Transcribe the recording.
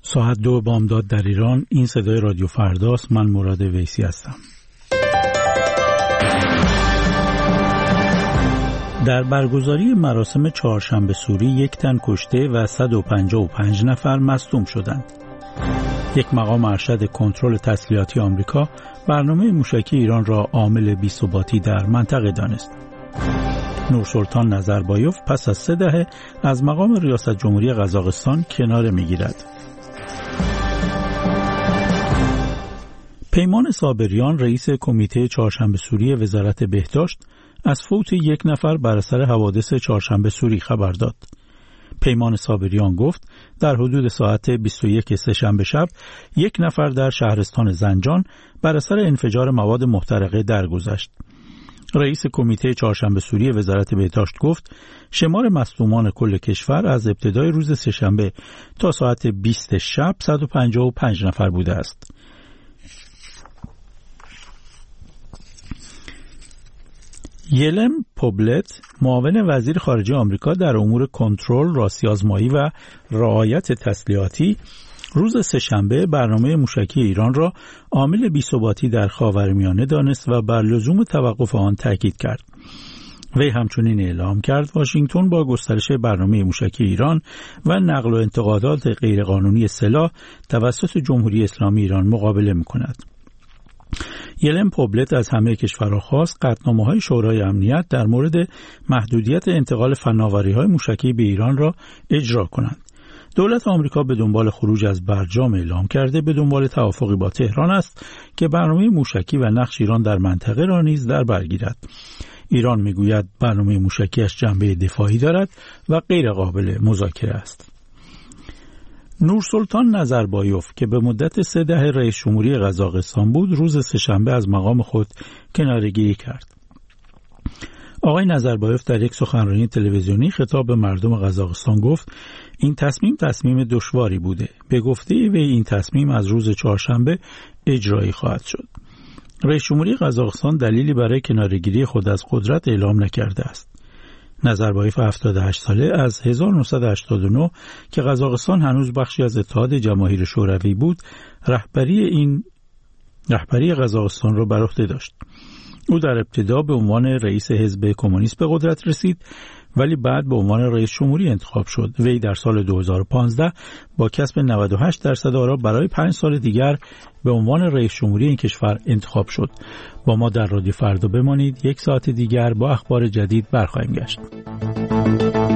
ساعت 2 بامداد در ایران. این صدای رادیو فرداست. من مراد ویسی هستم. در برگزاری مراسم چهارشنبه سوری 1 تن کشته و 155 نفر مصدوم شدند. یک مقام ارشد کنترل تسلیحاتی آمریکا برنامه موشکی ایران را عامل بی‌ثباتی در منطقه دانست. نورسلطان نظربایوف پس از 3 دهه از مقام ریاست جمهوری قزاقستان کناره می‌گیرد. پیمان صابریان رئیس کمیته چهارشنبه سوری وزارت بهداشت از فوت 1 نفر بر اثر حوادث چهارشنبه سوری خبر داد. پیمان صابریان گفت در حدود ساعت 21 سه‌شنبه شب 1 نفر در شهرستان زنجان بر اثر انفجار مواد محترقه درگذشت. رئیس کمیته چهارشنبه سوری وزارت بهداشت گفت شمار مصدومان کل کشور از ابتدای روز سه‌شنبه تا ساعت 20 شب 155 نفر بوده است. یلن پوبلت، معاون وزیر خارجه آمریکا در امور کنترل، راستی‌آزمایی و رعایت تسلیحاتی، روز سه‌شنبه برنامه موشکی ایران را عامل بی‌ثباتی در خاورمیانه دانست و بر لزوم توقف آن تاکید کرد. وی همچنین اعلام کرد واشنگتن با گسترش برنامه موشکی ایران و نقل و انتقالات غیرقانونی سلاح توسط جمهوری اسلامی ایران مقابله می‌کند. یلن پوبلت از همه کشورها خواست قطعنامه‌های شورای امنیت در مورد محدودیت انتقال فناوری‌های موشکی به ایران را اجرا کنند. دولت آمریکا به دنبال خروج از برجام اعلام کرده به دنبال توافقی با تهران است که برنامه موشکی و نقش ایران در منطقه را نیز در بر گیرد. ایران میگوید برنامه موشکیش جنبه دفاعی دارد و غیر قابل مذاکره است. نورسلطان نظربایوف که به مدت 3 دهه رئیس جمهوری قزاقستان بود، روز سه‌شنبه از مقام خود کناره‌گیری کرد. آقای نظربایوف در یک سخنرانی تلویزیونی خطاب به مردم قزاقستان گفت این تصمیم دشواری بوده. به گفته وی این تصمیم از روز چهارشنبه اجرایی خواهد شد. رئیس جمهوری قزاقستان دلیلی برای کناره‌گیری خود از قدرت اعلام نکرده است. نظربایوف 78 ساله از 1989 که قزاقستان هنوز بخشی از اتحاد جماهیر شوروی بود، رهبری قزاقستان را بر عهده داشت. او در ابتدا به عنوان رئیس حزب کمونیست به قدرت رسید ولی بعد به عنوان رئیس جمهوری انتخاب شد. وی در سال 2015 با کسب 98% آرا برای 5 سال دیگر به عنوان رئیس جمهوری این کشور انتخاب شد. با ما در رادیو فردا بمانید. 1 ساعت دیگر با اخبار جدید برخواهیم گشت.